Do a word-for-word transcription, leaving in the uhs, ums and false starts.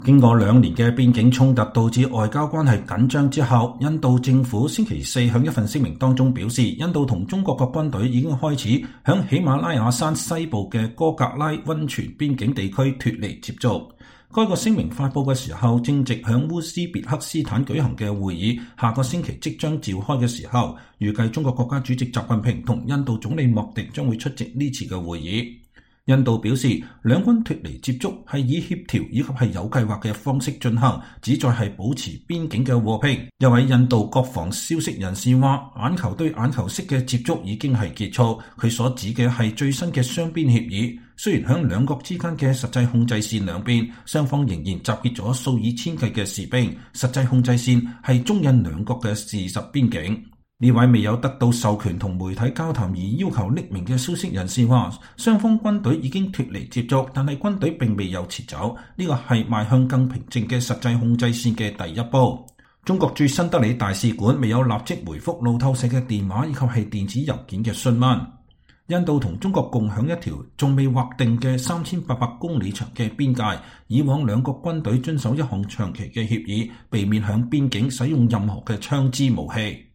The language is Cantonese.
經過兩年嘅邊境衝突導致外交關係緊張之後，印度政府星期四喺一份聲明當中表示，印度同中國嘅軍隊已經開始響喜馬拉雅山西部嘅哥格拉溫泉邊境地區脫離接觸。該個聲明發佈嘅時候，正值響烏茲別克斯坦舉行嘅會議下個星期即將召開嘅時候，預計中國國家主席習近平同印度總理莫迪將會出席呢次嘅會議。印度表示，兩軍脫離接觸係以協調以及係有計劃嘅方式進行，旨在係保持邊境嘅和平。一位印度國防消息人士話，眼球對眼球式嘅接觸已經係結束，佢所指嘅係最新嘅雙邊協議。雖然響兩國之間嘅實際控制線兩邊，雙方仍然集結咗數以千計嘅士兵，實際控制線係中印兩國嘅事實邊境。呢位未有得到授權同媒體交談而要求匿名嘅消息人士話，雙方軍隊已經脫離接觸，但係軍隊並未有撤走，呢個係邁向更平靜嘅實際控制線嘅第一步。中國駐新德里大使館未有立即回覆路透社嘅電話以及係電子郵件嘅詢問。印度同中國共享一條仲未劃定嘅三千八百公里長嘅邊界，以往兩國軍隊遵守一項長期嘅協議，避免響邊境使用任何嘅槍支武器。